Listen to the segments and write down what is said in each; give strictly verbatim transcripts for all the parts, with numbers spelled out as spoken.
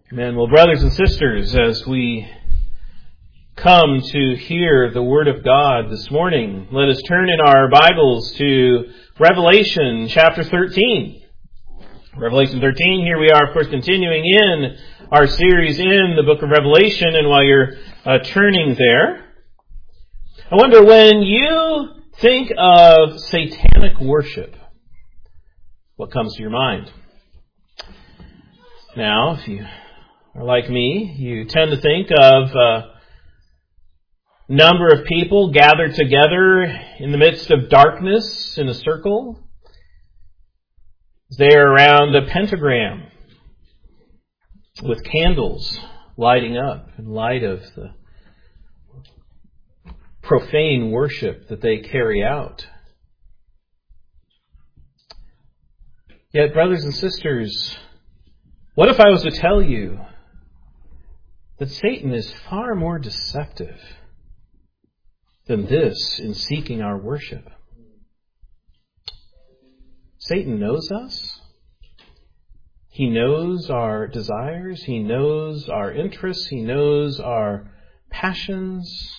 Amen. Well, brothers and sisters, as we come to hear the Word of God this morning, let us turn in our Bibles to Revelation chapter thirteen. Revelation thirteen, here we are, of course, continuing in our series in the book of Revelation, and while you're uh, turning there, I wonder, when you think of satanic worship, what comes to your mind? Now, if you are like me, you tend to think of a number of people gathered together in the midst of darkness in a circle. They're around a pentagram with candles lighting up in light of the profane worship that they carry out. Yet, brothers and sisters, what if I was to tell you that Satan is far more deceptive than this in seeking our worship? Satan knows us. He knows our desires. He knows our interests. He knows our passions.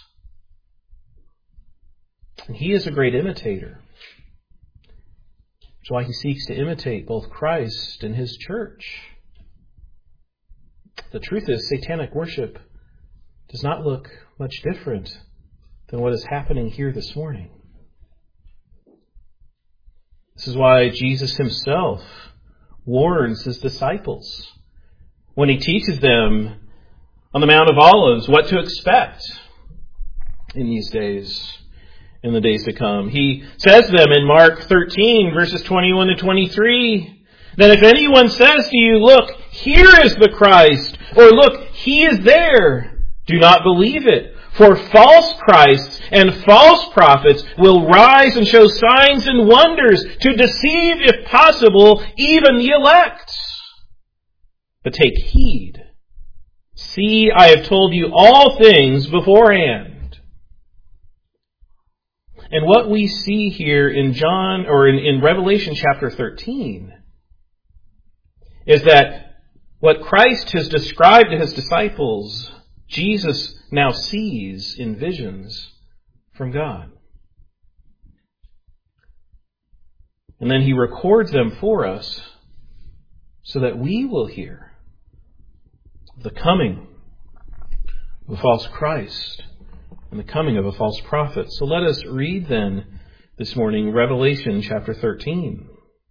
And he is a great imitator. That's why he seeks to imitate both Christ and his church. The truth is, satanic worship does not look much different than what is happening here this morning. This is why Jesus himself warns his disciples when he teaches them on the Mount of Olives what to expect in these days, in the days to come. He says to them in Mark thirteen, verses twenty-one to twenty-three, that if anyone says to you, "Look, here is the Christ," or "Look, he is there," do not believe it. For false Christs and false prophets will rise and show signs and wonders to deceive, if possible, even the elect. But take heed. See, I have told you all things beforehand. And what we see here in John, or in, in Revelation chapter thirteen, is that what Christ has described to his disciples, Jesus now sees in visions from God. And then he records them for us so that we will hear the coming of a false Christ and the coming of a false prophet. So let us read then this morning Revelation chapter thirteen,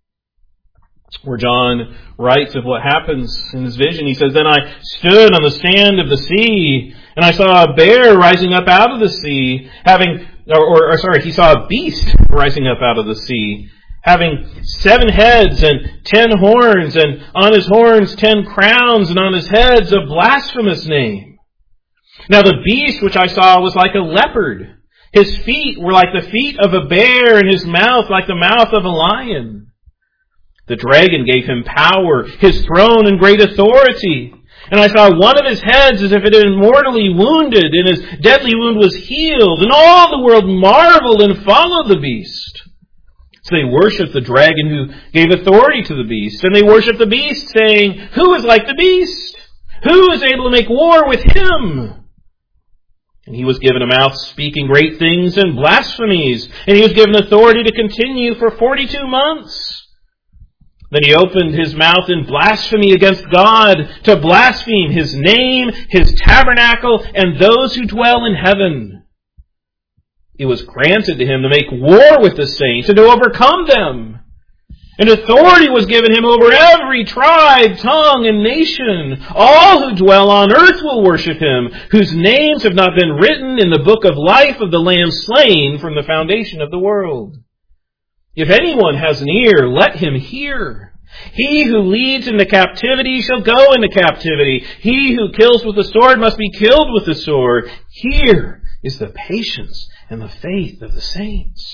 where John writes of what happens in his vision. He says, "Then I stood on the stand of the sea, and I saw a bear rising up out of the sea, having, or, or, or sorry, he saw a beast rising up out of the sea, having seven heads and ten horns, and on his horns ten crowns, and on his heads a blasphemous name. Now the beast which I saw was like a leopard. His feet were like the feet of a bear, and his mouth like the mouth of a lion. The dragon gave him power, his throne and great authority. And I saw one of his heads as if it had been mortally wounded, and his deadly wound was healed. And all the world marveled and followed the beast. So they worshipped the dragon who gave authority to the beast. And they worshipped the beast, saying, 'Who is like the beast? Who is able to make war with him?' And he was given a mouth speaking great things and blasphemies. And he was given authority to continue for forty-two months. Then he opened his mouth in blasphemy against God, to blaspheme his name, his tabernacle, and those who dwell in heaven. It was granted to him to make war with the saints and to overcome them. And authority was given him over every tribe, tongue, and nation. All who dwell on earth will worship him, whose names have not been written in the book of life of the Lamb slain from the foundation of the world. If anyone has an ear, let him hear. He who leads into captivity shall go into captivity. He who kills with the sword must be killed with the sword. Here is the patience and the faith of the saints."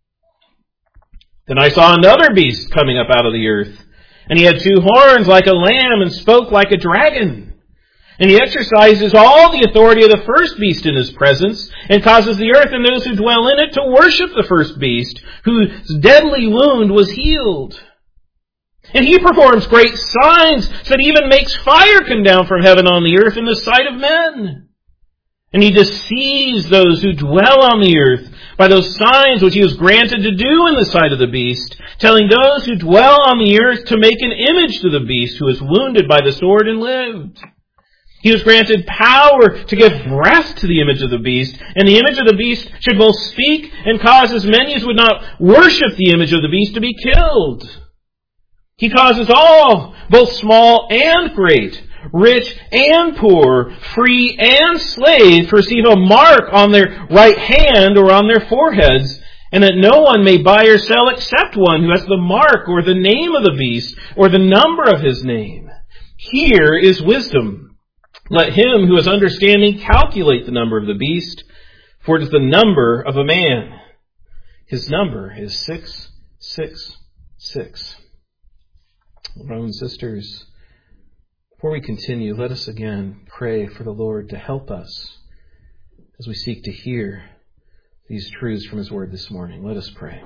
Then I saw another beast coming up out of the earth, and he had two horns like a lamb and spoke like a dragon. And he exercises all the authority of the first beast in his presence, and causes the earth and those who dwell in it to worship the first beast, whose deadly wound was healed. And He performs great signs, so that He even makes fire come down from heaven on the earth in the sight of men. And He deceives those who dwell on the earth by those signs which He was granted to do in the sight of the beast, telling those who dwell on the earth to make an image to the beast who was wounded by the sword and lived. He was granted power to give breath to the image of the beast, and the image of the beast should both speak and cause as many as would not worship the image of the beast to be killed. He causes all, both small and great, rich and poor, free and slave, to receive a mark on their right hand or on their foreheads, and that no one may buy or sell except one who has the mark or the name of the beast or the number of his name. Here is wisdom. Let him who has understanding calculate the number of the beast, for it is the number of a man. His number is six six six. Brothers and sisters, before we continue, let us again pray for the Lord to help us as we seek to hear these truths from His Word this morning. Let us pray.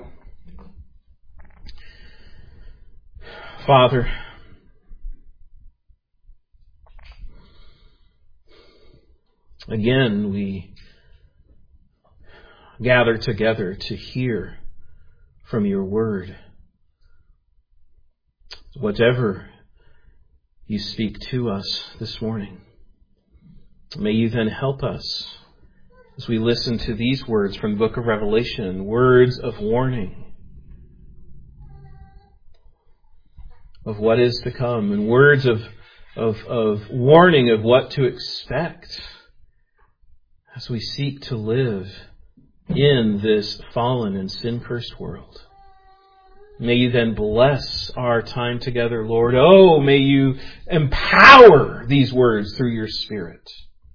Father, again we gather together to hear from Your Word. Whatever You speak to us this morning, may You then help us as we listen to these words from the book of Revelation, words of warning of what is to come, and words of, of, of warning of what to expect as we seek to live in this fallen and sin-cursed world. May You then bless our time together, Lord. Oh, may You empower these words through Your Spirit,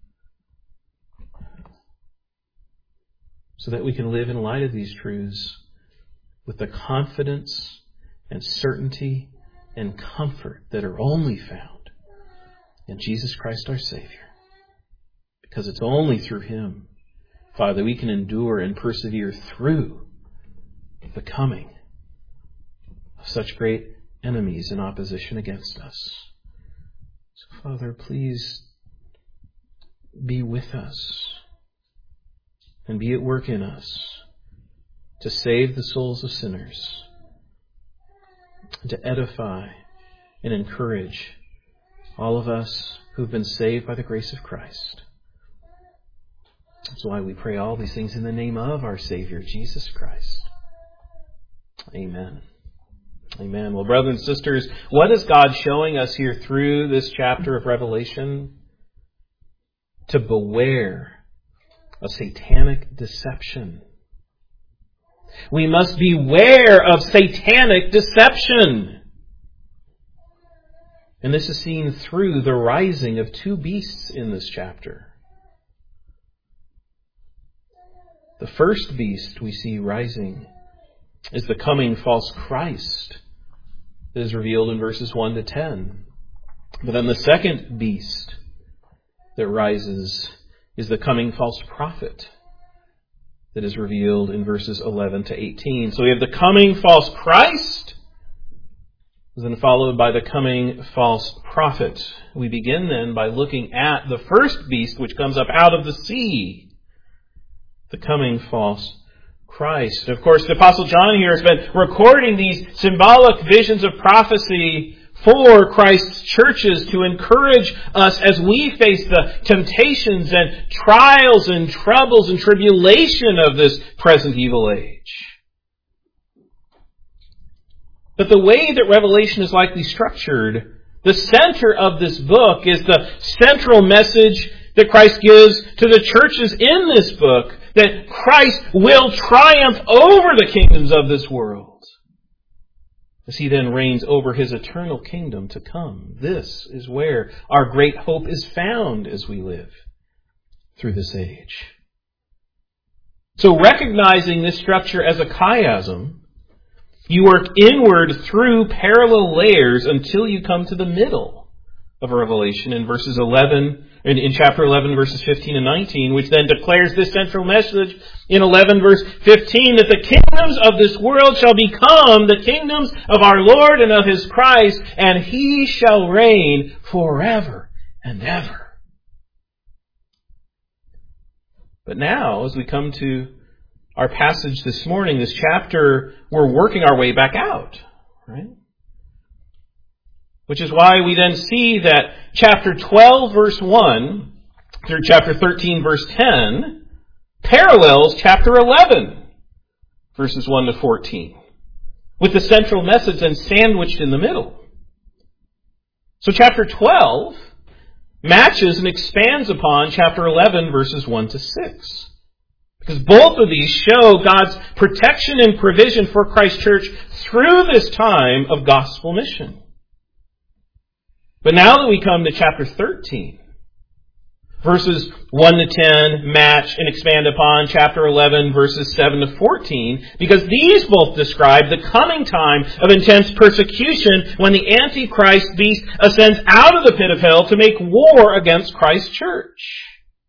so that we can live in light of these truths with the confidence and certainty and comfort that are only found in Jesus Christ our Savior. Because it's only through Him, Father, we can endure and persevere through the coming of such great enemies in opposition against us. So, Father, please be with us and be at work in us to save the souls of sinners, and to edify and encourage all of us who've been saved by the grace of Christ. That's why we pray all these things in the name of our Savior, Jesus Christ. Amen. Amen. Well, brothers and sisters, what is God showing us here through this chapter of Revelation? To beware of satanic deception. We must beware of satanic deception. And this is seen through the rising of two beasts in this chapter. The first beast we see rising is the coming false Christ that is revealed in verses one to ten. But then the second beast that rises is the coming false prophet that is revealed in verses eleven to eighteen. So we have the coming false Christ, then followed by the coming false prophet. We begin then by looking at the first beast which comes up out of the sea, the coming false Christ. Of course, the Apostle John here has been recording these symbolic visions of prophecy for Christ's churches to encourage us as we face the temptations and trials and troubles and tribulation of this present evil age. But the way that Revelation is likely structured, the center of this book is the central message that Christ gives to the churches in this book, that Christ will triumph over the kingdoms of this world, as He then reigns over His eternal kingdom to come. This is where our great hope is found as we live through this age. So recognizing this structure as a chiasm, you work inward through parallel layers until you come to the middle of Revelation in verses eleven in, in chapter eleven, verses fifteen and nineteen, which then declares this central message in eleven, verse fifteen, that the kingdoms of this world shall become the kingdoms of our Lord and of His Christ, and He shall reign forever and ever. But now, as we come to our passage this morning, this chapter, we're working our way back out, right? Which is why we then see that chapter twelve, verse one, through chapter thirteen, verse ten, parallels chapter eleven, verses one to fourteen, with the central message then sandwiched in the middle. So chapter twelve matches and expands upon chapter eleven, verses one to six. Because both of these show God's protection and provision for Christ's church through this time of gospel mission. But now that we come to chapter thirteen, verses one to ten match and expand upon chapter eleven, verses seven to fourteen, because these both describe the coming time of intense persecution when the Antichrist beast ascends out of the pit of hell to make war against Christ's church.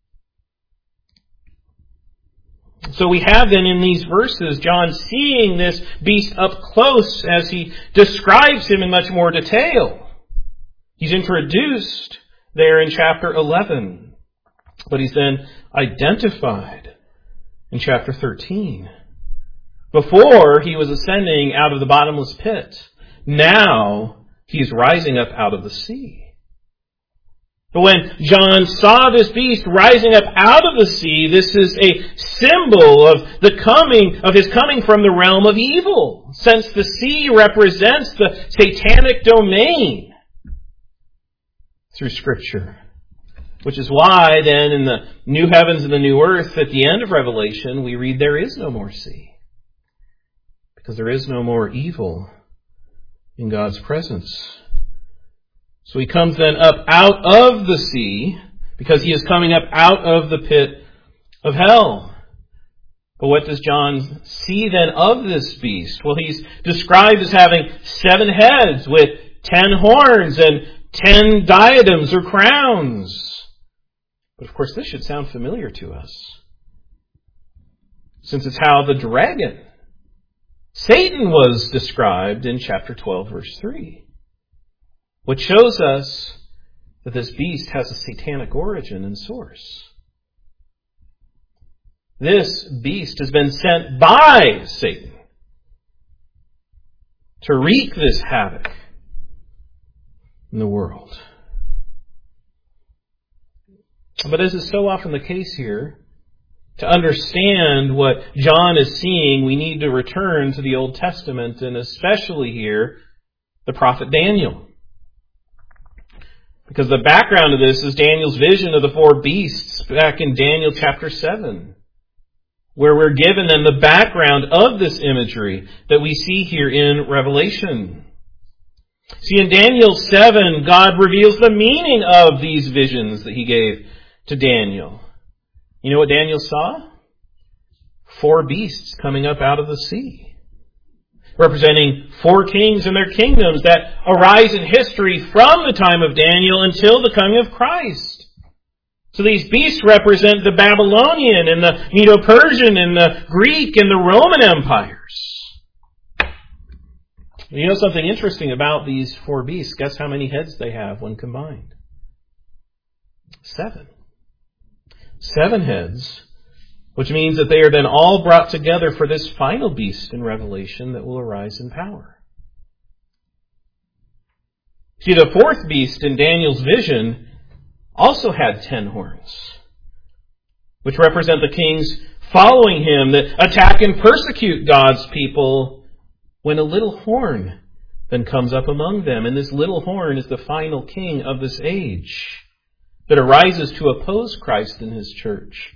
So we have then in these verses John seeing this beast up close as he describes him in much more detail. He's introduced there in chapter eleven, but he's then identified in chapter thirteen. Before, he was ascending out of the bottomless pit. Now, he's rising up out of the sea. But when John saw this beast rising up out of the sea, this is a symbol of the coming, of his coming from the realm of evil, since the sea represents the satanic domain through Scripture. Which is why then in the new heavens and the new earth at the end of Revelation we read there is no more sea. Because there is no more evil in God's presence. So he comes then up out of the sea because he is coming up out of the pit of hell. But what does John see then of this beast? Well, he's described as having seven heads with ten horns and ten diadems or crowns. But of course this should sound familiar to us, since it's how the dragon, Satan, was described in chapter twelve, verse three. Which shows us that this beast has a satanic origin and source. This beast has been sent by Satan to wreak this havoc in the world. But as is so often the case here, to understand what John is seeing, we need to return to the Old Testament, and especially here, the prophet Daniel. Because the background of this is Daniel's vision of the four beasts back in Daniel chapter seven, where we're given then the background of this imagery that we see here in Revelation. See, in Daniel seven, God reveals the meaning of these visions that he gave to Daniel. You know what Daniel saw? Four beasts coming up out of the sea, representing four kings and their kingdoms that arise in history from the time of Daniel until the coming of Christ. So these beasts represent the Babylonian and the Medo-Persian and the Greek and the Roman empires. You know something interesting about these four beasts? Guess how many heads they have when combined? Seven. Seven heads. Which means that they are then all brought together for this final beast in Revelation that will arise in power. See, the fourth beast in Daniel's vision also had ten horns, which represent the kings following him that attack and persecute God's people, when a little horn then comes up among them. And this little horn is the final king of this age that arises to oppose Christ and his church.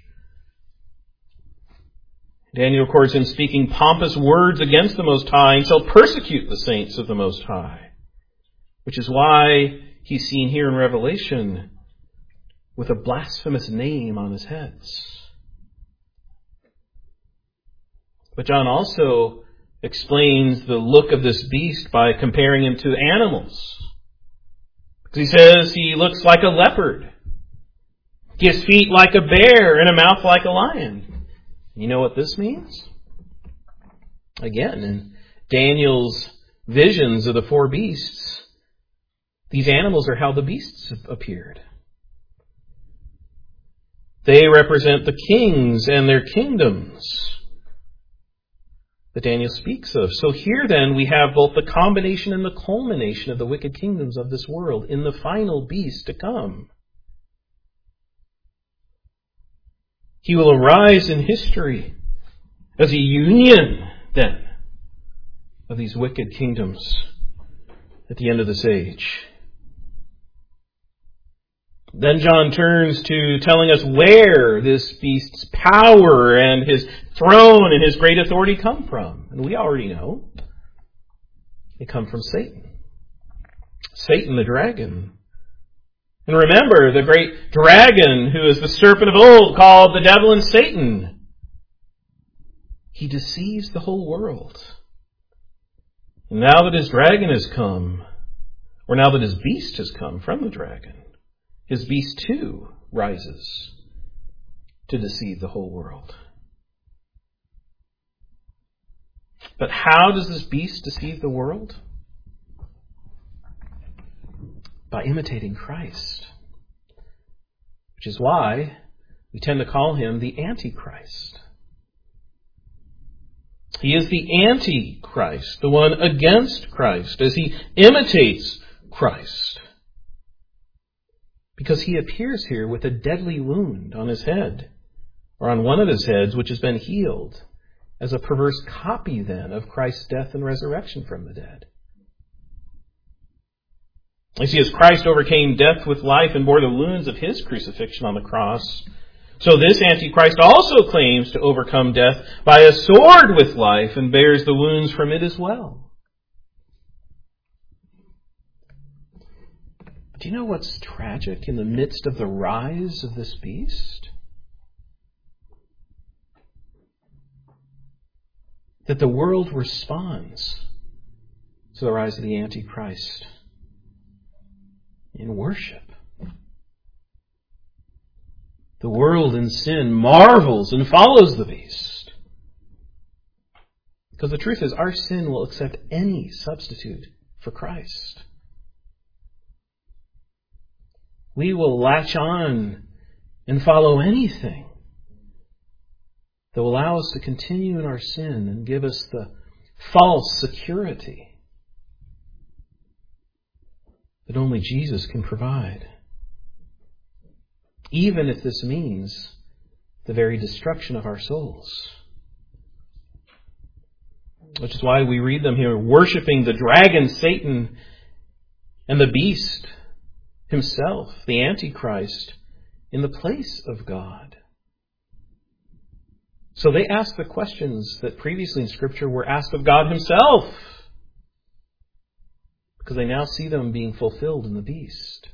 Daniel records him speaking pompous words against the Most High and shall persecute the saints of the Most High. Which is why he's seen here in Revelation with a blasphemous name on his heads. But John also explains the look of this beast by comparing him to animals. Because he says he looks like a leopard. He has feet like a bear and a mouth like a lion. You know what this means? Again, in Daniel's visions of the four beasts, these animals are how the beasts have appeared. They represent the kings and their kingdoms that Daniel speaks of. So here then we have both the combination and the culmination of the wicked kingdoms of this world in the final beast to come. He will arise in history as a union, then, of these wicked kingdoms at the end of this age. Then John turns to telling us where this beast's power and his throne and his great authority come from. And we already know. They come from Satan. Satan the dragon. And remember, the great dragon, who is the serpent of old, called the devil and Satan. He deceives the whole world. And now that his dragon has come, or now that his beast has come from the dragon, his beast too rises to deceive the whole world. But how does this beast deceive the world? By imitating Christ. Which is why we tend to call him the Antichrist. He is the Antichrist, the one against Christ, as he imitates Christ. Because he appears here with a deadly wound on his head, or on one of his heads, which has been healed, as a perverse copy then of Christ's death and resurrection from the dead. You see, as Christ overcame death with life and bore the wounds of his crucifixion on the cross, so this Antichrist also claims to overcome death by a sword with life and bears the wounds from it as well. Do you know what's tragic in the midst of the rise of this beast? That the world responds to the rise of the Antichrist in worship. The world in sin marvels and follows the beast. Because the truth is, our sin will accept any substitute for Christ. We will latch on and follow anything that will allow us to continue in our sin and give us the false security that only Jesus can provide. Even if this means the very destruction of our souls. Which is why we read them here, worshiping the dragon, Satan, and the beast himself, the Antichrist, in the place of God. So they ask the questions that previously in Scripture were asked of God himself, because they now see them being fulfilled in the beast.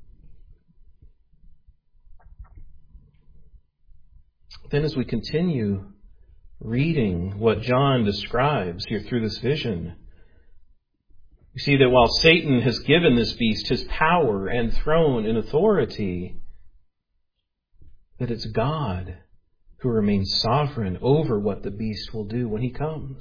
Then as we continue reading what John describes here through this vision, we see that while Satan has given this beast his power and throne and authority, that it's God who remains sovereign over what the beast will do when he comes.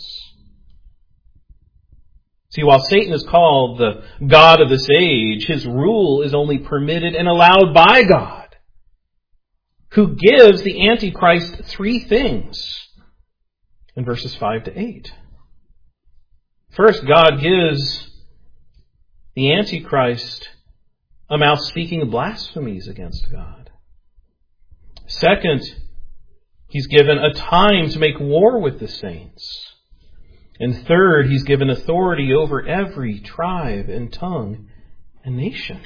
See, while Satan is called the God of this age, his rule is only permitted and allowed by God, who gives the Antichrist three things in verses five to eight. First, God gives the Antichrist a mouth speaking blasphemies against God. Second, he's given a time to make war with the saints. And third, he's given authority over every tribe and tongue and nation.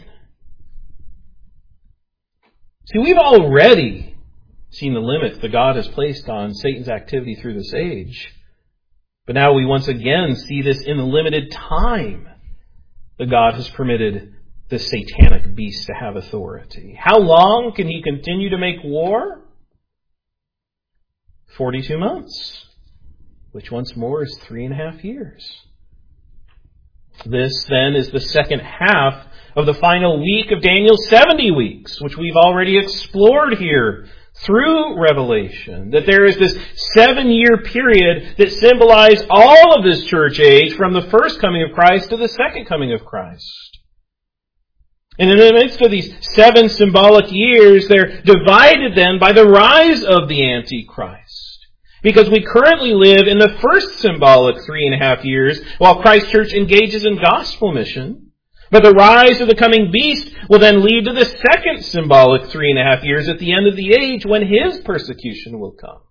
See, we've already seen the limits that God has placed on Satan's activity through this age. But now we once again see this in the limited time that God has permitted this satanic beast to have authority. How long can he continue to make war? forty-two months, which once more is three and a half years. This, then, is the second half of the final week of Daniel's seventy weeks, which we've already explored here through Revelation. That there is this seven-year period that symbolizes all of this church age from the first coming of Christ to the second coming of Christ. And in the midst of these seven symbolic years, they're divided then by the rise of the Antichrist. Because we currently live in the first symbolic three and a half years while Christ Church engages in gospel mission. But the rise of the coming beast will then lead to the second symbolic three and a half years at the end of the age when his persecution will come.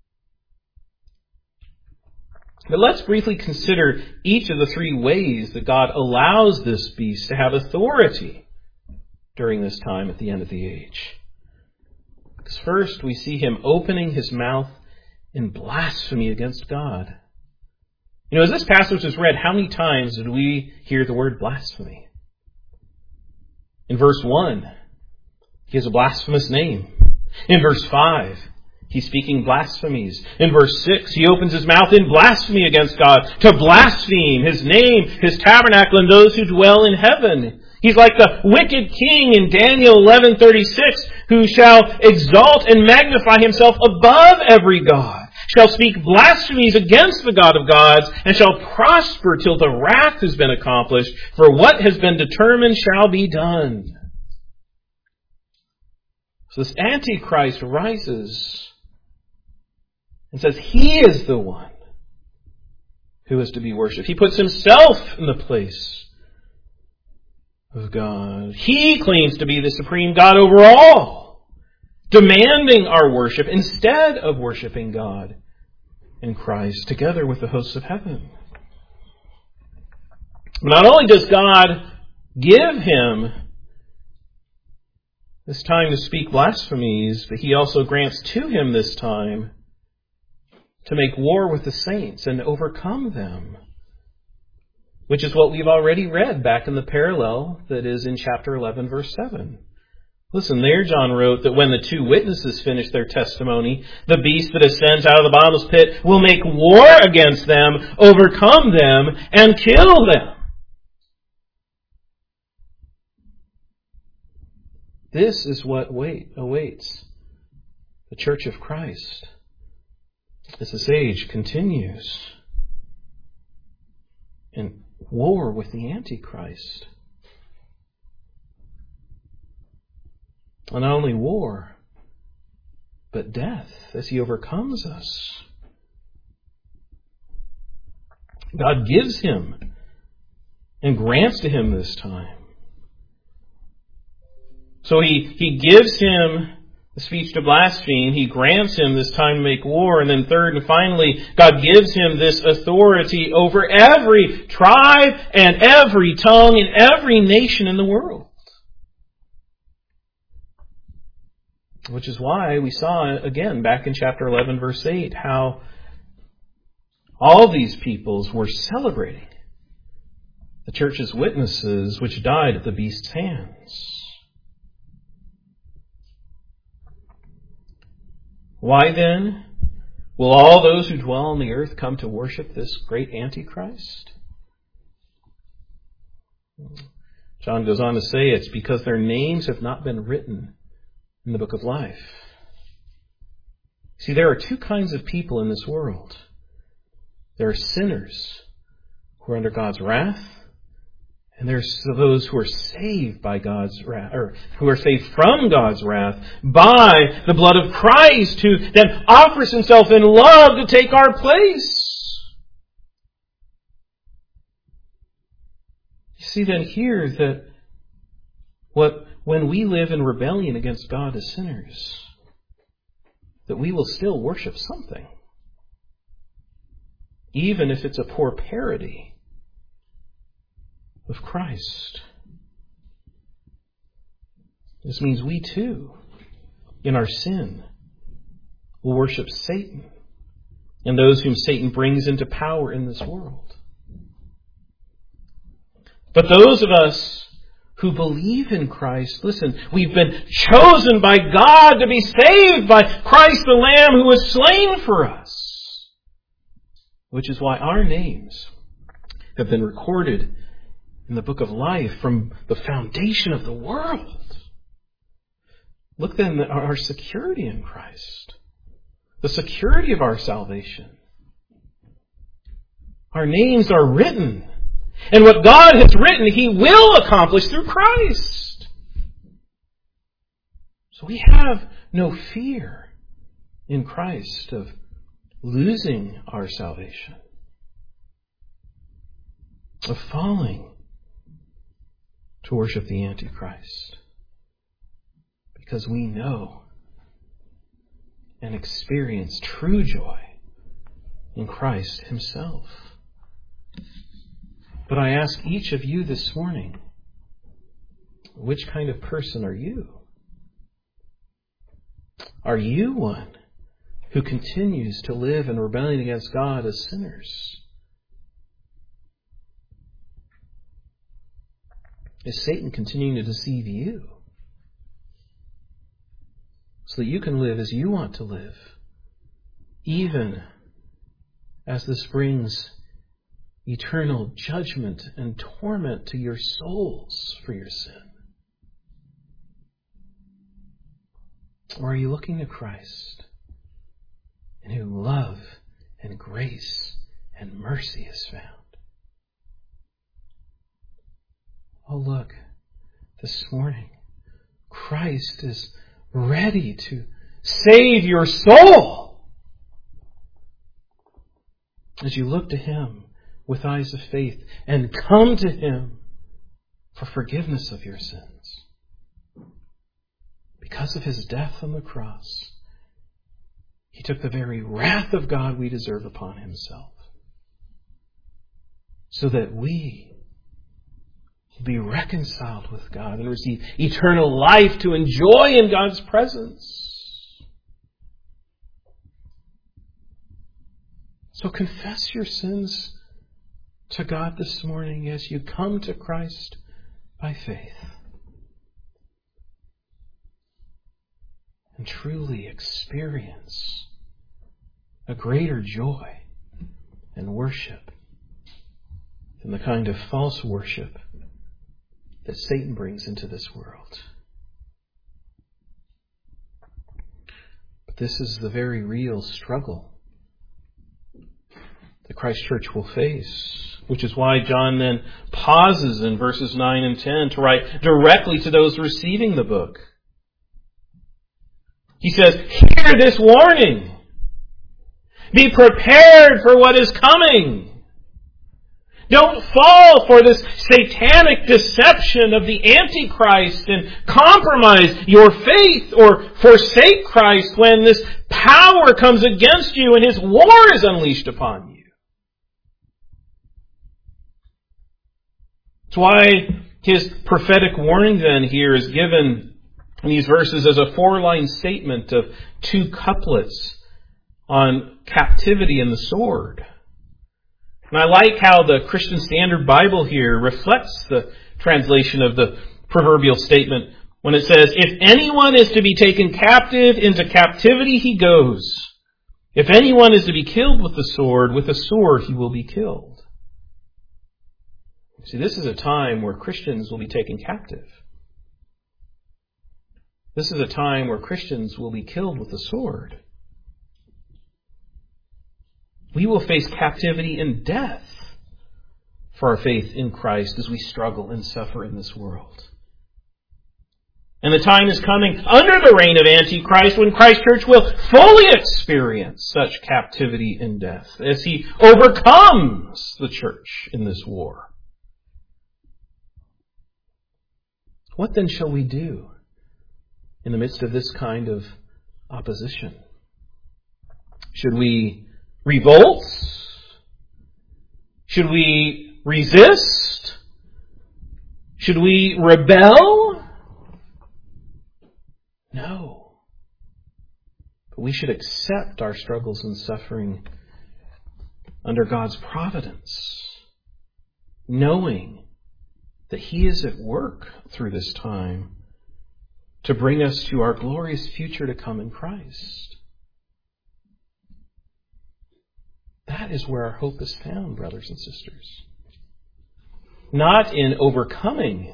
But let's briefly consider each of the three ways that God allows this beast to have authority during this time at the end of the age. Because first we see him opening his mouth in blasphemy against God. You know, as this passage is read, how many times did we hear the word blasphemy? In verse one, he has a blasphemous name. In verse five, he's speaking blasphemies. In verse six, he opens his mouth in blasphemy against God, to blaspheme his name, his tabernacle, and those who dwell in heaven. He's like the wicked king in Daniel eleven thirty-six, who shall exalt and magnify himself above every god, shall speak blasphemies against the God of gods, and shall prosper till the wrath has been accomplished, for what has been determined shall be done. So this Antichrist rises and says he is the one who is to be worshipped. He puts himself in the place of God. He claims to be the supreme God over all, demanding our worship instead of worshiping God in Christ together with the hosts of heaven. Not only does God give him this time to speak blasphemies, but he also grants to him this time to make war with the saints and overcome them. Which is what we've already read back in the parallel that is in chapter eleven, verse seven. Listen, there John wrote that when the two witnesses finish their testimony, the beast that ascends out of the bottomless pit will make war against them, overcome them, and kill them. This is what wait, awaits the Church of Christ as this age continues in war with the Antichrist. And not only war, but death as he overcomes us. God gives him and grants to him this time. So he, he gives him the speech to blaspheme. He grants him this time to make war. And then third and finally, God gives him this authority over every tribe and every tongue and every nation in the world. Which is why we saw, again, back in chapter eleven, verse eight, how all these peoples were celebrating the church's witnesses which died at the beast's hands. Why then will all those who dwell on the earth come to worship this great Antichrist? John goes on to say it's because their names have not been written in the book of life. See, there are two kinds of people in this world. There are sinners who are under God's wrath, and there's those who are saved by God's wrath, or who are saved from God's wrath by the blood of Christ, who then offers himself in love to take our place. You see then here that what when we live in rebellion against God as sinners, that we will still worship something, even if it's a poor parody of Christ. This means we too, in our sin, will worship Satan and those whom Satan brings into power in this world. But those of us who believe in Christ, listen, we've been chosen by God to be saved by Christ the Lamb who was slain for us. Which is why our names have been recorded in the book of life from the foundation of the world. Look then at our security in Christ, the security of our salvation. Our names are written, and what God has written, He will accomplish through Christ. So we have no fear in Christ of losing our salvation, of falling to worship the Antichrist, because we know and experience true joy in Christ Himself. But I ask each of you this morning, which kind of person are you? Are you one who continues to live in rebellion against God as sinners? Is Satan continuing to deceive you so that you can live as you want to live, even as this brings eternal judgment and torment to your souls for your sin? Or are you looking to Christ, in whom love and grace and mercy is found? Oh, look, this morning, Christ is ready to save your soul. As you look to Him with eyes of faith and come to Him for forgiveness of your sins. Because of His death on the cross, He took the very wrath of God we deserve upon Himself, so that we will be reconciled with God and receive eternal life to enjoy in God's presence. So confess your sins to God this morning as you come to Christ by faith, and truly experience a greater joy and worship than the kind of false worship that Satan brings into this world. But this is the very real struggle the Christ Church will face, which is why John then pauses in verses nine and ten to write directly to those receiving the book. He says, hear this warning. Be prepared for what is coming. Don't fall for this satanic deception of the Antichrist and compromise your faith or forsake Christ when this power comes against you and his war is unleashed upon you. That's why his prophetic warning then here is given in these verses as a four-line statement of two couplets on captivity and the sword. And I like how the Christian Standard Bible here reflects the translation of the proverbial statement when it says, if anyone is to be taken captive, into captivity he goes. If anyone is to be killed with the sword, with the sword he will be killed. See, this is a time where Christians will be taken captive. This is a time where Christians will be killed with the sword. We will face captivity and death for our faith in Christ as we struggle and suffer in this world. And the time is coming under the reign of Antichrist when Christ Church will fully experience such captivity and death as he overcomes the church in this war. What then shall we do in the midst of this kind of opposition? Should we revolt? Should we resist? Should we rebel? No. But we should accept our struggles and suffering under God's providence, knowing that He is at work through this time to bring us to our glorious future to come in Christ. That is where our hope is found, brothers and sisters. not in overcoming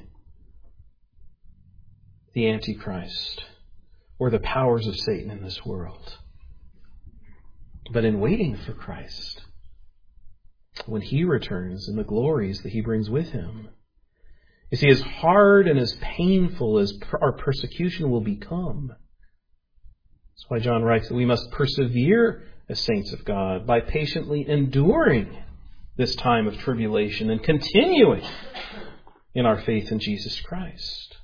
the Antichrist or the powers of Satan in this world, but in waiting for Christ when He returns in the glories that He brings with Him. You see, as hard and as painful as our persecution will become, that's why John writes that we must persevere as saints of God by patiently enduring this time of tribulation and continuing in our faith in Jesus Christ.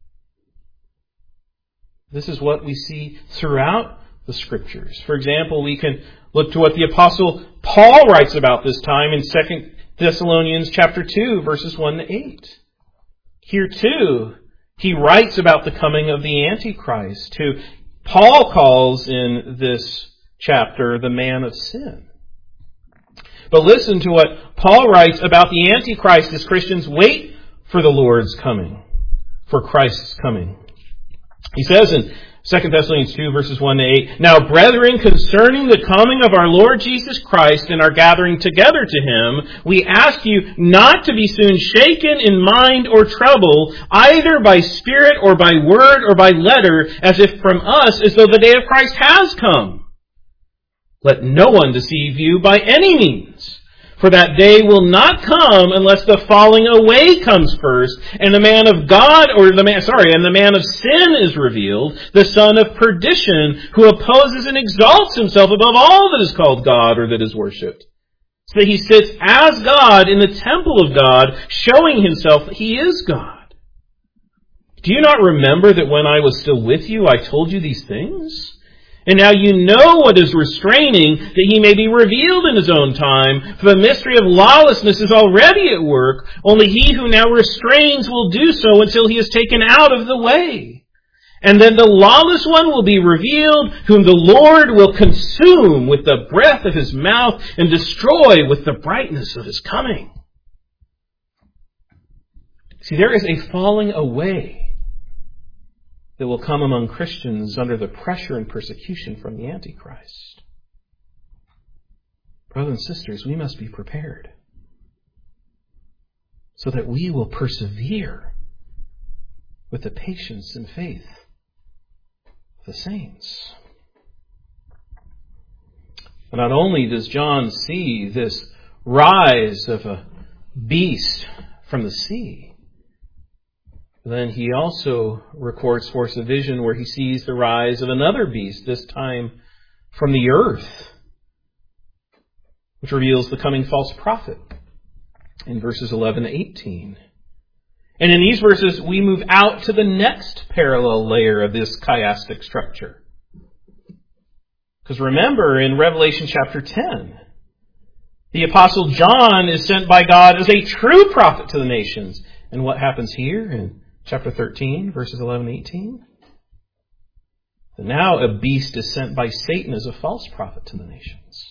This is what we see throughout the Scriptures. For example, we can look to what the Apostle Paul writes about this time in Second Thessalonians chapter two, verses one to eight. Here too, he writes about the coming of the Antichrist, who Paul calls in this chapter the man of sin. But listen to what Paul writes about the Antichrist as Christians wait for the Lord's coming, for Christ's coming. He says in Second Thessalonians two, verses one to eight, "Now, brethren, concerning the coming of our Lord Jesus Christ and our gathering together to Him, we ask you not to be soon shaken in mind or trouble, either by spirit or by word or by letter, as if from us, as though the day of Christ has come. Let no one deceive you by any means. For that day will not come unless the falling away comes first, and the man of God, or the man, sorry, and the man of sin is revealed, the son of perdition, who opposes and exalts himself above all that is called God or that is worshipped, so that he sits as God in the temple of God, showing himself that he is God. Do you not remember that when I was still with you, I told you these things? And now you know what is restraining, that He may be revealed in His own time. For the mystery of lawlessness is already at work. Only he who now restrains will do so until he is taken out of the way. And then the lawless one will be revealed, whom the Lord will consume with the breath of His mouth and destroy with the brightness of His coming." See, there is a falling away that will come among Christians under the pressure and persecution from the Antichrist. Brothers and sisters, we must be prepared so that we will persevere with the patience and faith of the saints. But not only does John see this rise of a beast from the sea, then he also records for us a vision where he sees the rise of another beast, this time from the earth, which reveals the coming false prophet in verses eleven to eighteen. And in these verses, we move out to the next parallel layer of this chiastic structure. Because remember, in Revelation chapter ten, the Apostle John is sent by God as a true prophet to the nations. And what happens here in chapter thirteen, verses eleven and eighteen? And now a beast is sent by Satan as a false prophet to the nations.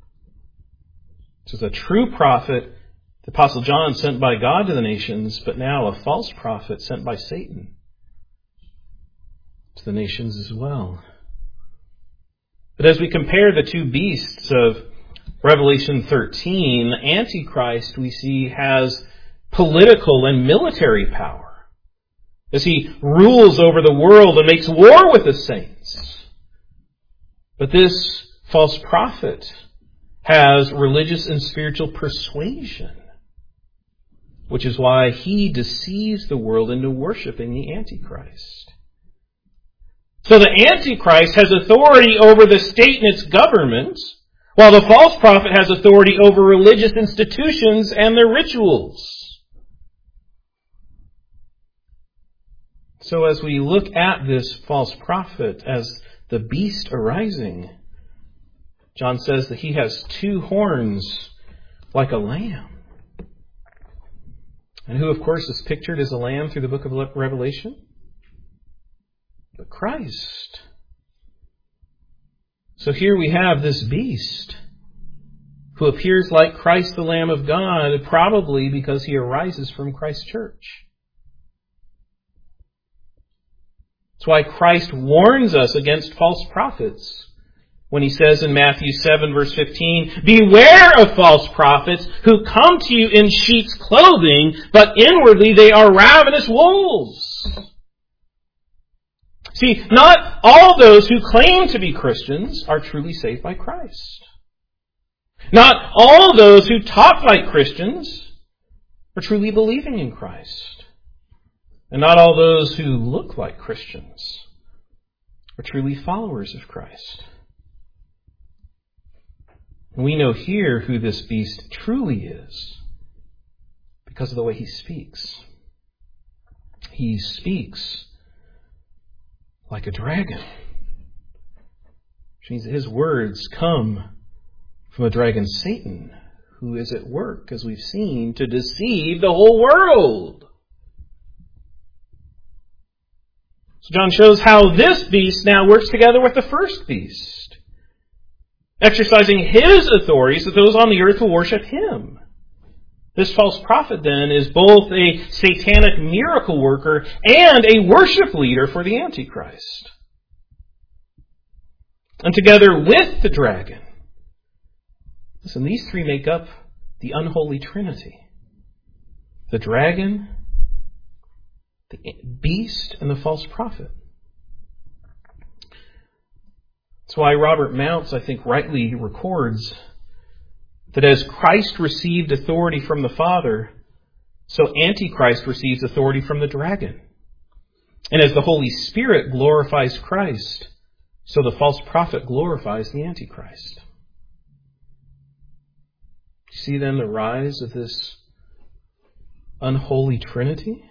So it's a true prophet, the Apostle John, sent by God to the nations, but now a false prophet sent by Satan to the nations as well. But as we compare the two beasts of Revelation thirteen, Antichrist, we see, has political and military power, as he rules over the world and makes war with the saints. But this false prophet has religious and spiritual persuasion, which is why he deceives the world into worshiping the Antichrist. So the Antichrist has authority over the state and its government, while the false prophet has authority over religious institutions and their rituals. So as we look at this false prophet as the beast arising, John says that he has two horns like a lamb. And who, of course, is pictured as a lamb through the book of Revelation? But Christ. So here we have this beast who appears like Christ the Lamb of God, probably because he arises from Christ's church. That's why Christ warns us against false prophets when he says in Matthew seven, verse fifteen, "Beware of false prophets who come to you in sheep's clothing, but inwardly they are ravenous wolves." See, not all those who claim to be Christians are truly saved by Christ. Not all those who talk like Christians are truly believing in Christ. And not all those who look like Christians are truly followers of Christ. And we know here who this beast truly is because of the way he speaks. He speaks like a dragon, which means that his words come from a dragon, Satan, who is at work, as we've seen, to deceive the whole world. So John shows how this beast now works together with the first beast, exercising his authority so those on the earth will worship him. This false prophet, then, is both a satanic miracle worker and a worship leader for the Antichrist. And together with the dragon, listen, these three make up the unholy trinity. The dragon, the beast, and the false prophet. That's why Robert Mounce, I think, rightly records that as Christ received authority from the Father, so Antichrist receives authority from the dragon. And as the Holy Spirit glorifies Christ, so the false prophet glorifies the Antichrist. You see then the rise of this unholy trinity?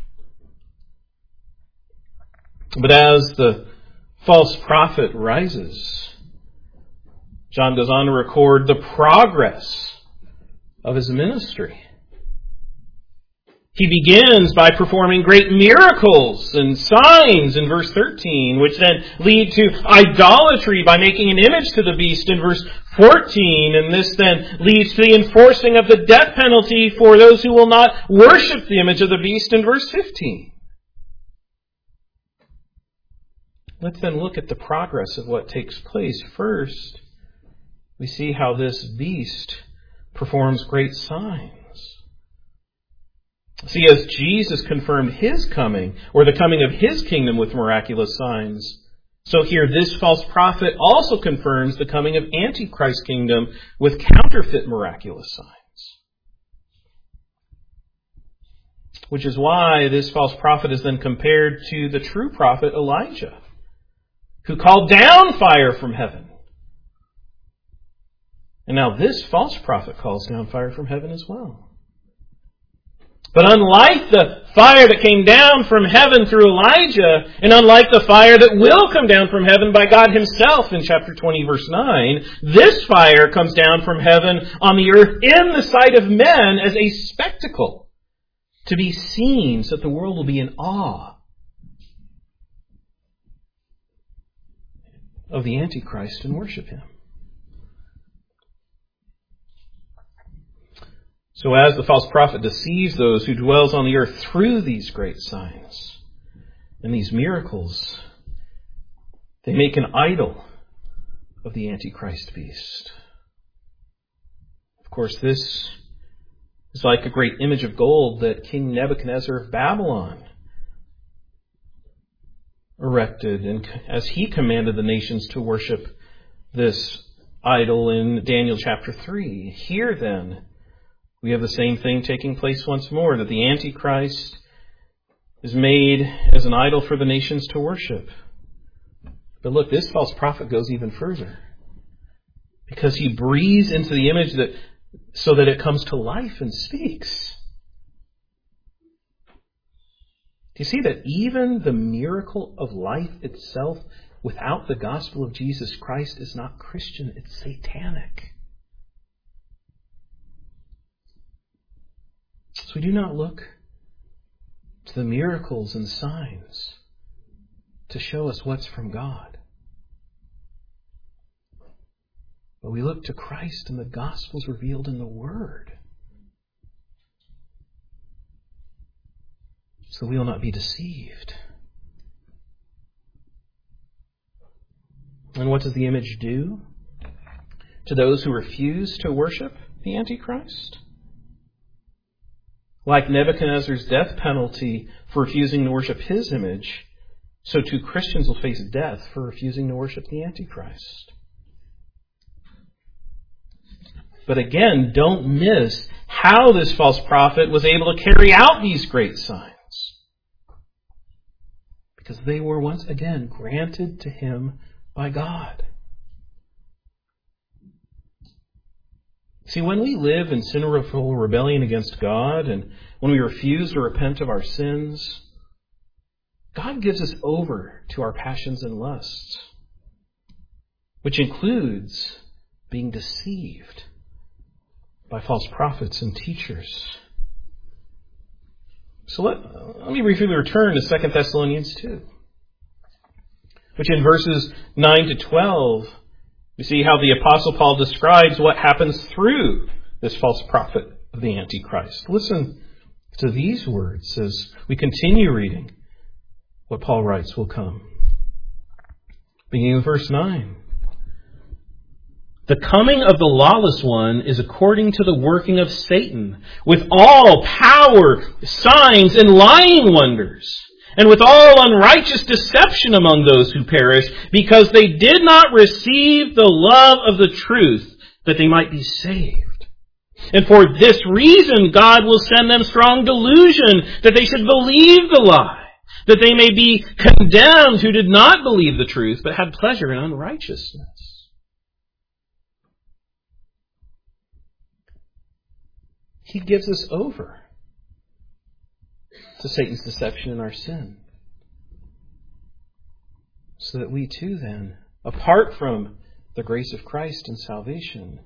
But as the false prophet rises, John goes on to record the progress of his ministry. He begins by performing great miracles and signs in verse thirteen, which then lead to idolatry by making an image to the beast in verse fourteen. And this then leads to the enforcing of the death penalty for those who will not worship the image of the beast in verse fifteen. Let's then look at the progress of what takes place. First, we see how this beast performs great signs. See, as Jesus confirmed his coming, or the coming of his kingdom with miraculous signs, so here this false prophet also confirms the coming of Antichrist's kingdom with counterfeit miraculous signs. Which is why this false prophet is then compared to the true prophet Elijah, who called down fire from heaven. And now this false prophet calls down fire from heaven as well. But unlike the fire that came down from heaven through Elijah, and unlike the fire that will come down from heaven by God himself in chapter twenty, verse nine, this fire comes down from heaven on the earth in the sight of men as a spectacle to be seen so that the world will be in awe of the Antichrist and worship him. So as the false prophet deceives those who dwells on the earth through these great signs and these miracles, they make an idol of the Antichrist beast. Of course, this is like a great image of gold that King Nebuchadnezzar of Babylon erected, and as he commanded the nations to worship this idol in Daniel chapter three. Here then, we have the same thing taking place once more, that the Antichrist is made as an idol for the nations to worship. But look, this false prophet goes even further, because he breathes into the image that so that it comes to life and speaks. Do you see that even the miracle of life itself without the gospel of Jesus Christ is not Christian, it's satanic? So we do not look to the miracles and signs to show us what's from God. But we look to Christ and the gospels revealed in the Word, so we will not be deceived. And what does the image do to those who refuse to worship the Antichrist? Like Nebuchadnezzar's death penalty for refusing to worship his image, so too Christians will face death for refusing to worship the Antichrist. But again, don't miss how this false prophet was able to carry out these great signs. Because they were once again granted to him by God. See, when we live in sinful rebellion against God and when we refuse to repent of our sins, God gives us over to our passions and lusts, which includes being deceived by false prophets and teachers. So let, let me briefly return to Second Thessalonians two, which in verses nine to twelve, we see how the Apostle Paul describes what happens through this false prophet of the Antichrist. Listen to these words as we continue reading what Paul writes will come. Beginning with verse nine. The coming of the lawless one is according to the working of Satan, with all power, signs, and lying wonders, and with all unrighteous deception among those who perish, because they did not receive the love of the truth, that they might be saved. And for this reason God will send them strong delusion, that they should believe the lie, that they may be condemned who did not believe the truth, but had pleasure in unrighteousness. He gives us over to Satan's deception and our sin, so that we too then, apart from the grace of Christ and salvation,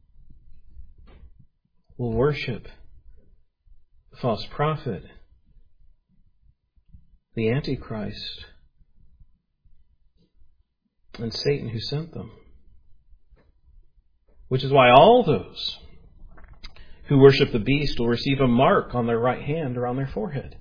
will worship the false prophet, the Antichrist, and Satan who sent them. Which is why all those who worship the beast will receive a mark on their right hand or on their forehead.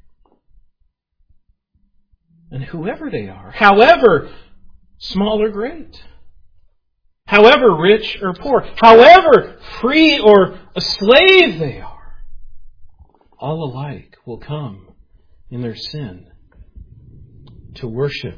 And whoever they are, however small or great, however rich or poor, however free or a slave they are, all alike will come in their sin to worship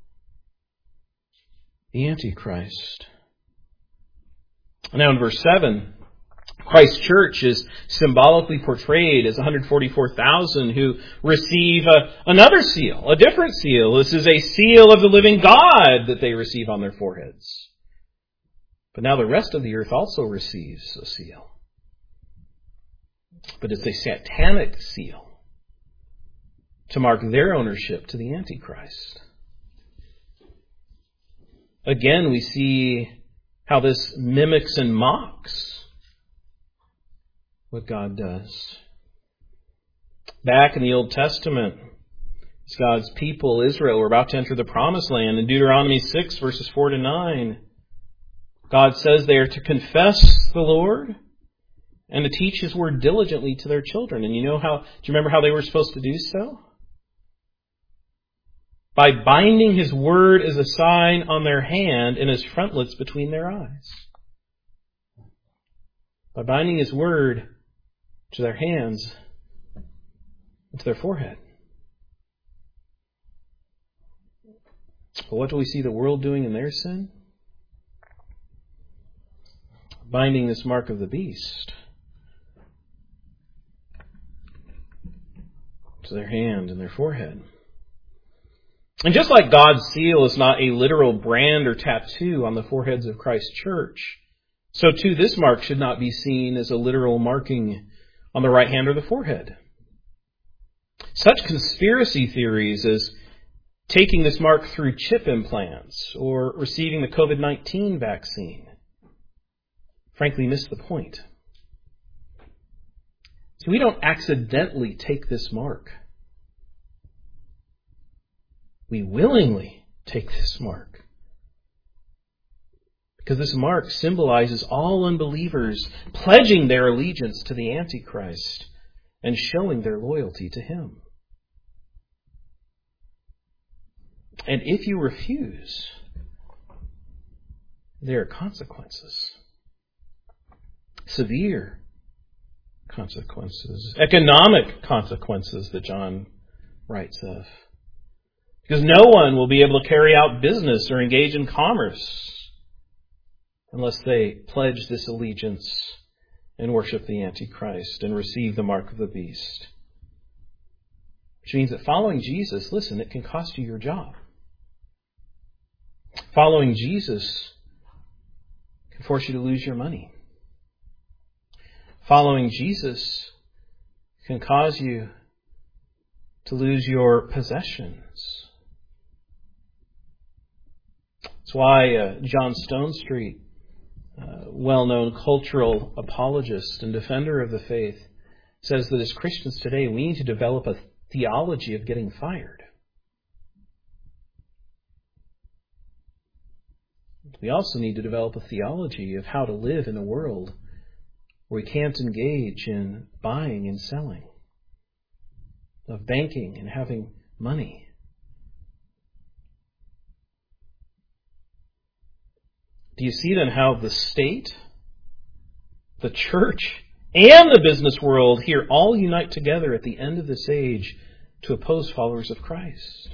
the Antichrist. Now in verse seven, Christ's church is symbolically portrayed as one hundred forty-four thousand who receive a, another seal, a different seal. This is a seal of the living God that they receive on their foreheads. But now the rest of the earth also receives a seal. But it's a satanic seal to mark their ownership to the Antichrist. Again, we see how this mimics and mocks what God does. Back in the Old Testament, as God's people, Israel, were about to enter the Promised Land. In Deuteronomy six, verses four to nine, God says they are to confess the Lord and to teach His word diligently to their children. And you know how, do you remember how they were supposed to do so? By binding His word as a sign on their hand and as frontlets between their eyes. By binding His word to their hands and to their forehead. But what do we see the world doing in their sin? Binding this mark of the beast to their hand and their forehead. And just like God's seal is not a literal brand or tattoo on the foreheads of Christ's church, so too this mark should not be seen as a literal marking on the right hand or the forehead. Such conspiracy theories as taking this mark through chip implants or receiving the covid nineteen vaccine frankly miss the point. So we don't accidentally take this mark. We willingly take this mark. Because this mark symbolizes all unbelievers pledging their allegiance to the Antichrist and showing their loyalty to him. And if you refuse there are consequences. Severe consequences. Economic consequences that John writes of. Because no one will be able to carry out business or engage in commerce unless they pledge this allegiance and worship the Antichrist and receive the mark of the beast. Which means that following Jesus, listen, it can cost you your job. Following Jesus can force you to lose your money. Following Jesus can cause you to lose your possessions. That's why uh, John Stonestreet, uh, well-known cultural apologist and defender of the faith, says that as Christians today, we need to develop a theology of getting fired. We also need to develop a theology of how to live in a world where we can't engage in buying and selling, of banking and having money. Do you see then how the state, the church, and the business world here all unite together at the end of this age to oppose followers of Christ?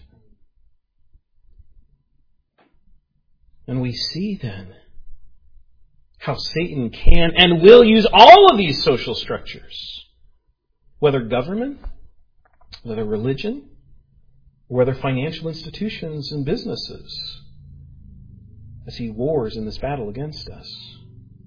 And we see then how Satan can and will use all of these social structures, whether government, whether religion, or whether financial institutions and businesses, as he wars in this battle against us.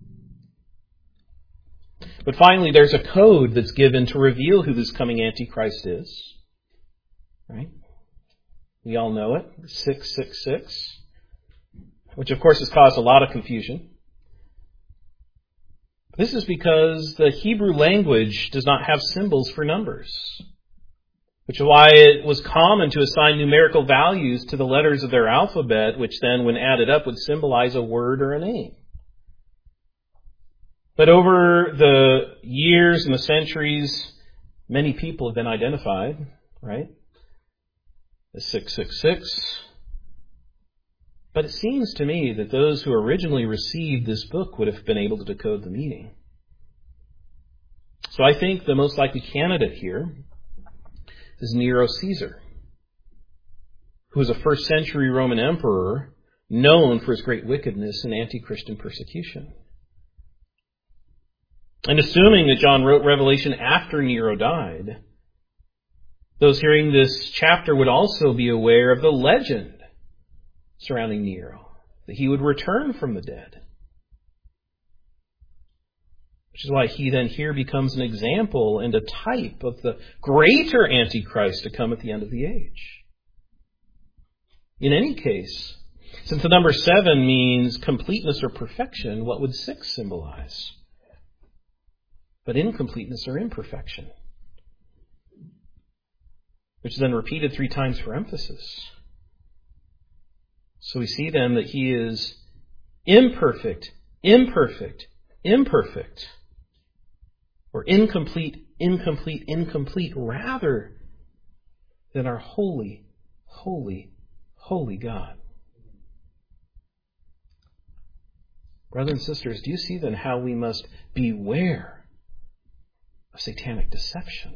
But finally, there's a code that's given to reveal who this coming Antichrist is. Right? We all know it, six six six, which of course has caused a lot of confusion. This is because the Hebrew language does not have symbols for numbers, which is why it was common to assign numerical values to the letters of their alphabet, which then, when added up, would symbolize a word or a name. But over the years and the centuries, many people have been identified, right, as six six six. But it seems to me that those who originally received this book would have been able to decode the meaning. So I think the most likely candidate here is Nero Caesar, who was a first century Roman emperor known for his great wickedness and anti-Christian persecution. And assuming that John wrote Revelation after Nero died, those hearing this chapter would also be aware of the legend surrounding Nero, that he would return from the dead. Which is why he then here becomes an example and a type of the greater Antichrist to come at the end of the age. In any case, since the number seven means completeness or perfection, what would six symbolize? But incompleteness or imperfection, which is then repeated three times for emphasis. So we see then that he is imperfect, imperfect, imperfect, or incomplete, incomplete, incomplete, rather than our holy, holy, holy God. Brothers and sisters, do you see then how we must beware of satanic deception?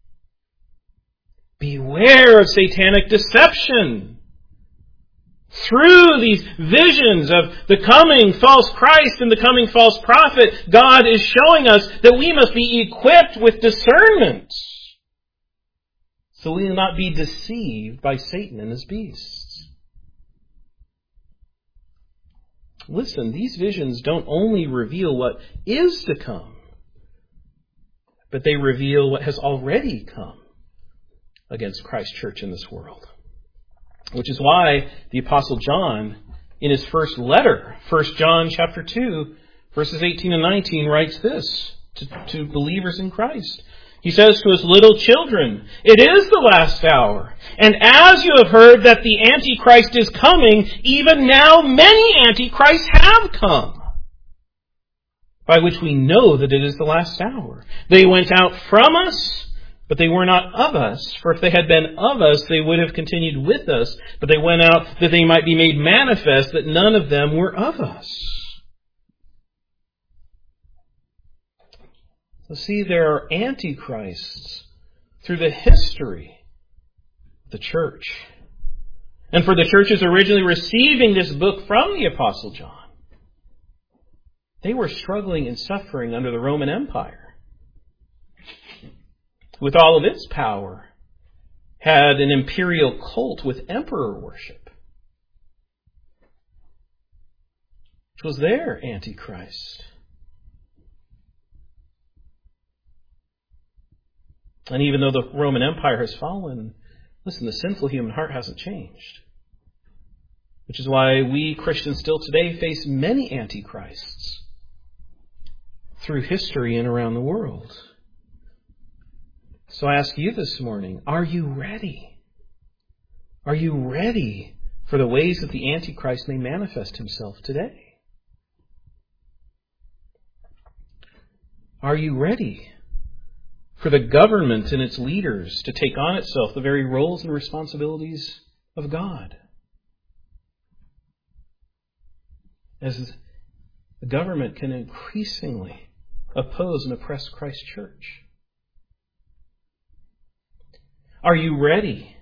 Beware of satanic deception. Through these visions of the coming false Christ and the coming false prophet, God is showing us that we must be equipped with discernment, so we will not be deceived by Satan and his beasts. Listen, these visions don't only reveal what is to come, but they reveal what has already come against Christ's church in this world. Which is why the Apostle John, in his first letter, First John chapter two, verses eighteen and nineteen, writes this to, to believers in Christ. He says to us, "Little children, it is the last hour. And as you have heard that the Antichrist is coming, even now many Antichrists have come, by which we know that it is the last hour. They went out from us, But they were not of us, for if they had been of us, they would have continued with us. But they went out that they might be made manifest that none of them were of us. So see, there are antichrists through the history of the church. And for the churches originally receiving this book from the Apostle John, they were struggling and suffering under the Roman Empire, with all of its power, had an imperial cult with emperor worship, which was their Antichrist. And even though the Roman Empire has fallen, listen, the sinful human heart hasn't changed. Which is why we Christians still today face many antichrists through history and around the world. So I ask you this morning, are you ready? Are you ready for the ways that the Antichrist may manifest himself today? Are you ready for the government and its leaders to take on itself the very roles and responsibilities of God? As the government can increasingly oppose and oppress Christ's church. Are you ready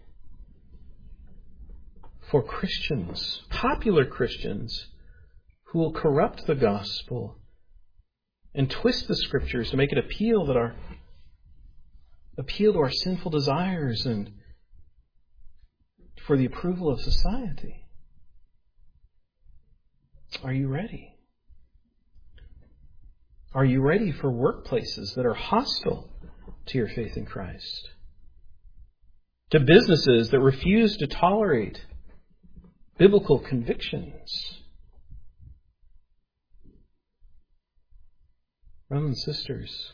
for Christians, popular Christians, who will corrupt the gospel and twist the Scriptures to make it appeal that our appeal to our sinful desires and for the approval of society? Are you ready? Are you ready for workplaces that are hostile to your faith in Christ? To businesses that refuse to tolerate biblical convictions? Brothers and sisters,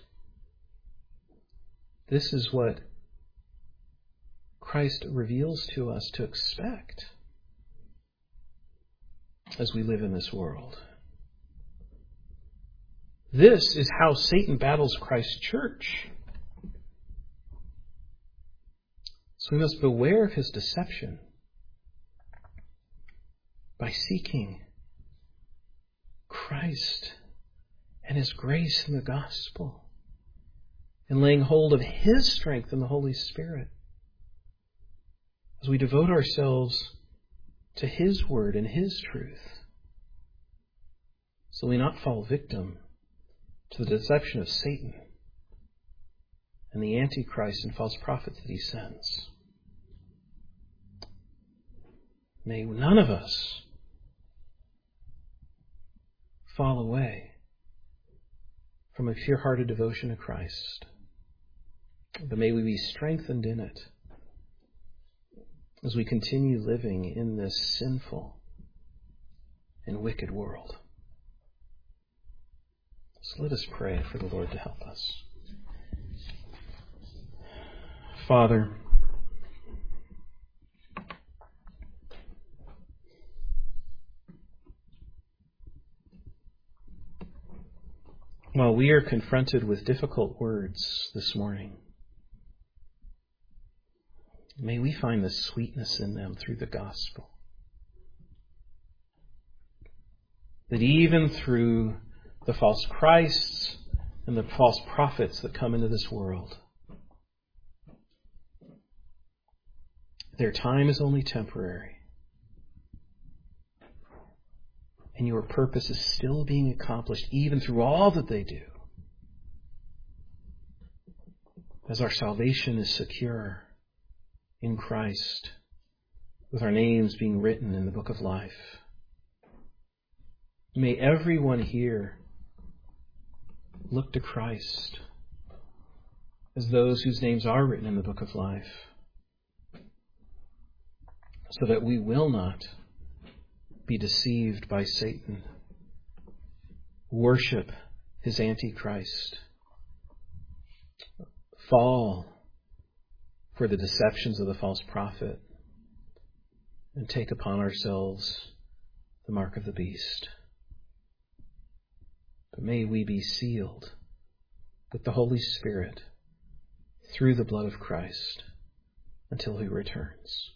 this is what Christ reveals to us to expect as we live in this world. This is how Satan battles Christ's church. So we must beware of his deception by seeking Christ and his grace in the gospel and laying hold of his strength in the Holy Spirit as we devote ourselves to his word and his truth, so we not fall victim to the deception of Satan and the Antichrist and false prophet that he sends. May none of us fall away from a pure-hearted devotion to Christ, but may we be strengthened in it as we continue living in this sinful and wicked world. So let us pray for the Lord to help us. Father, while we are confronted with difficult words this morning, may we find the sweetness in them through the gospel. That even through the false Christs and the false prophets that come into this world, their time is only temporary, and your purpose is still being accomplished even through all that they do, as our salvation is secure in Christ, with our names being written in the book of life. May everyone here look to Christ as those whose names are written in the book of life, so that we will not be deceived by Satan, worship his Antichrist, fall for the deceptions of the false prophet, and take upon ourselves the mark of the beast. But may we be sealed with the Holy Spirit through the blood of Christ until He returns.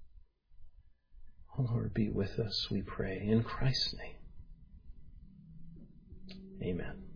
Oh Lord, be with us, we pray, in Christ's name. Amen.